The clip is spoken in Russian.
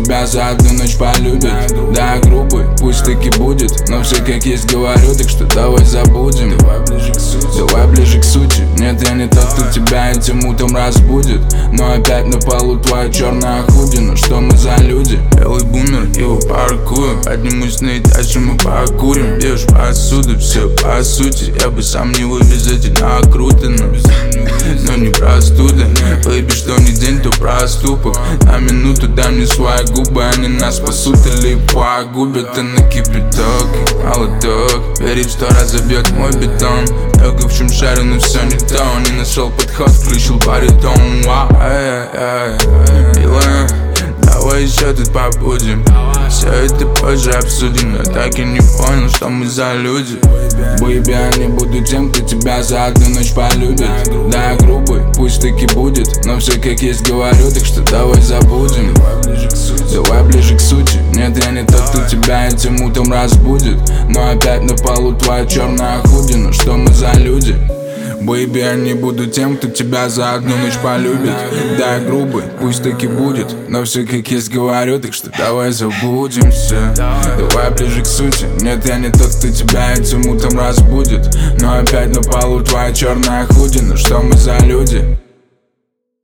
тебя за одну ночь полюбит. Да, грубый, пусть таки будет, но все как есть говорю, так что давай забудем. Давай ближе к сути. Нет, я не тот, кто тебя этим утром разбудит, но опять на полу твоя черная худи. Ну что мы за люди? Белый бумер, его паркую. Поднимусь на этаж, и мы покурим. Бьешь посуду, все по сути. Я бы сам не вывез эти накрутины, но не простуда. Бэйби, что не день, то проступок. На минуту дай мне свои губы, они нас спасут или погубят. Ты на кипяток, молоток. Верить, что разобьет мой бетон. Много в чем шарю, но все не то. Не нашел подход, включил баритон. Милая, давай еще тут побудем. Все это позже обсудим. Я так и не понял, что мы за люди. Бэйби, я не буду тем, кто тебя за одну ночь полюбит. Да, грубый, пусть таки будет, но все как есть говорю, так что давай забудем. Давай ближе к сути. Нет, я не тот, кто тебя этим утром разбудит, но опять на полу твоя черная худи. Ну что мы за люди? Бэйби, я не буду тем, кто тебя за одну ночь полюбит. Да, грубый, пусть таки будет, но все как есть говорю, так что давай забудемся. Давай ближе к сути. Нет, я не тот, кто тебя этим утром разбудит, но опять на полу твоя черная худи. Ну что мы за люди?